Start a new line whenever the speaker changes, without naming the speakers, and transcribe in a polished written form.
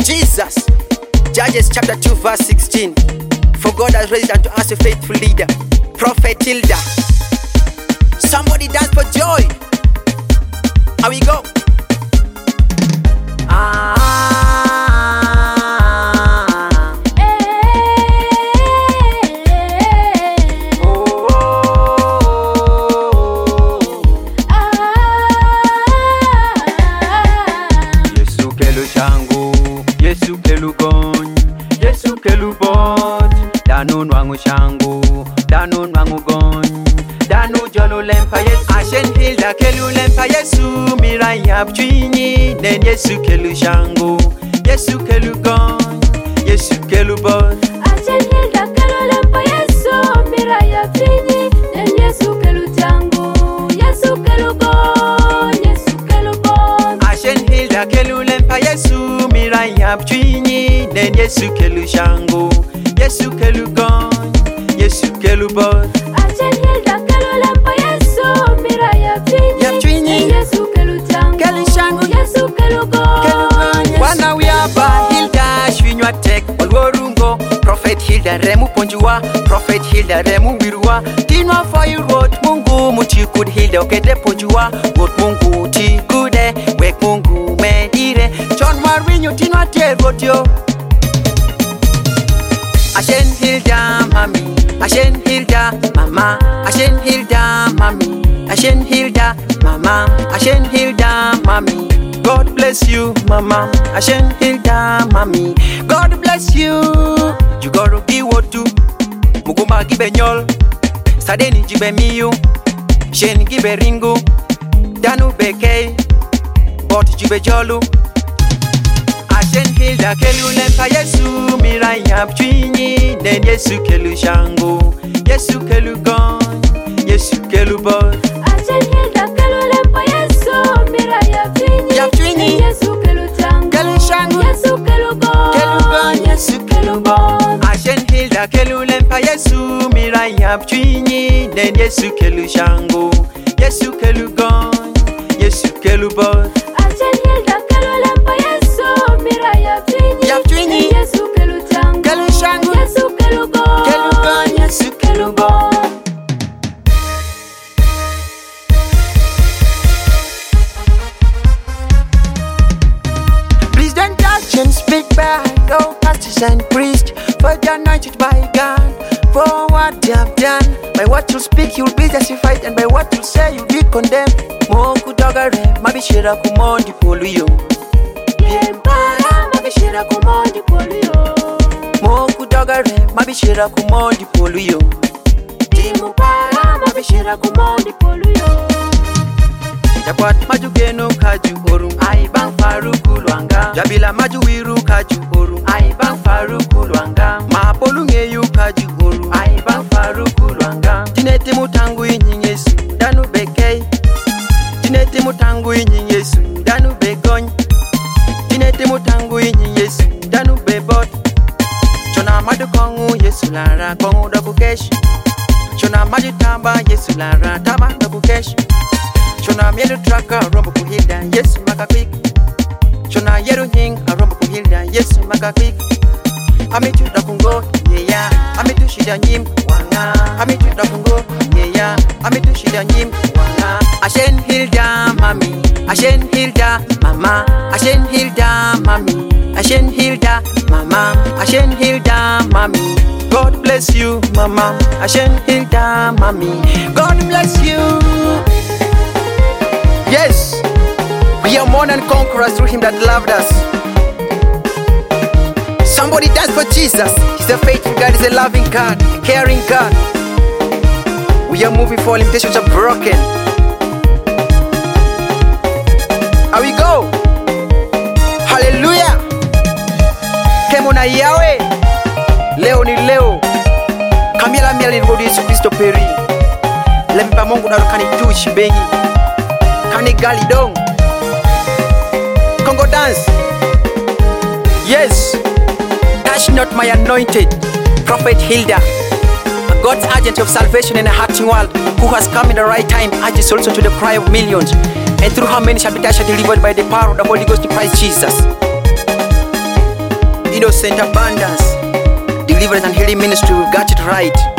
Jesus. Judges chapter 2 verse 16. For God has raised unto us a faithful leader, Prophet Hilda. Somebody dance for joy. How we go?
Yesu kelu changu, Yesu kelu gony, Yesu kelu bot. Danu nwangu changu, danu nwangu gony, danu jolo lempa Yesu. Ashen Hilda kelu lempa Yesu, mirai abchini. Nen Yesu kelu changu, Yesu kelu gony, Yesu kelu bot.
Ashen Hilda kelu lempa Yesu, mirai abchini. Nen Yesu kelu changu, Yesu kelu gony, Yesu kelu bot.
Ashen Hilda kelu lempa Yesu, mirai abchini. Nen Yesu kelu changu, Yesu kelu gony, Yesu kelu bot.
Ashen Hilda kelu lempa Yesu, mirai abchini. Nen Yesu kelu changu, Yesu kelu gony.
Wana wiaba Hilda shwinywa tek walworungo. Prophet Hilda remu ponjua, Prophet Hilda remu wirua. Tinwa for you road Mungu muchikud Hilda okete ponjua. Road Mungu tikude, wek Mungu medire. John Marwinyo tinwa te road yo. Ashen Hilda mami, Ashen Hilda mama, Ashen Hilda mami, Ashen Hilda mama, Ashen Hilda mami. God bless you mama, Ashen Hilda mami. God bless you. You gotta be what do. Mugumba gibe nyol, sadeni jibe miyu, Shen gibe ringu, danu beke, bot jibe jolu. Ashen Hilda kelu lempa Yesu, mirai abchini. Nen Yesu kelu changu, Yesu kelu gony, Yesu kelu bot.
Ashen Hilda kelu lempa Yesu, mirai abchini. Nen Yesu kelu changu, Yesu kelu gony, Yesu kelu bot.
Ashen Hilda kelu lempa Yesu, mirai abchini. Nen Yesu kelu changu, Yesu kelu gony, Yesu kelu bot.
Ashen Hilda kelu lempa Yesu, mirai abchini. Nen Yesu kelu changu, Yesu kelu gony, Yesu kelu bot.
Please don't touch and speak back, oh pastors and priests, for they're anointed by God. For what they have done, by what you speak you'll be justified, and by what you say you'll be condemned. Moku dogare, mabishira kumondi poluyo.
Yempara mabishira kumondi poluyo.
Moku dogare, mabishira kumondi poluyo.
Timupara mabishira kumondi poluyo.
Jakwat maju geno kaju orum, ai bang faru kulwanga. Jabila maju wiru kaju orum, ai bang faru kulwanga. Ma polunge yu kaju orum, ai bang faru kulwanga. Tinete mutangu inyi Yesu, danu bekei. Tinete mutangu inyi Yesu, danu begony. Tinete mutangu inyi Yesu, danu bebot. Chona madu kongu Yesu lara, kongu dabu kesh. Chona maju tamba Yesu lara, tamba dabu kesh. Chona mielu traka rombo kuhilda Yesu makakwik. Chona yeru hing rombo kuhilda Yesu makakwik. Amitu dakungo yeya, amitu shida nyim wanga. Amitu dakungo yeya, amitu shida nyim wanga. Ashen Hilda mami, Ashen Hilda mama, Ashen Hilda mami, Ashen Hilda mama, Ashen Hilda mami. God bless you mama, Ashen Hilda mami. God bless you. Yes, we are more than conquerors through him that loved us. Somebody dance for Jesus. He's a faithful God, he's a loving God, a caring God. We are moving forward, limitations are broken. Here we go. Hallelujah. Kemona yawe. Leo ni leo. Kamila miali ni Yesu Kristo peri. Lempa Mungu na rukani tushi bengi. Kani gali dong. Congo dance. Yes. Touch not my anointed Prophet Hilda, a God's agent of salvation in a hurting world, who has come in the right time, urges also to the cry of millions, and through how many shall be touched and delivered by the power of the Holy Ghost in Christ Jesus. Innocent Abundance Deliverance and Healing Ministry. We've got it right.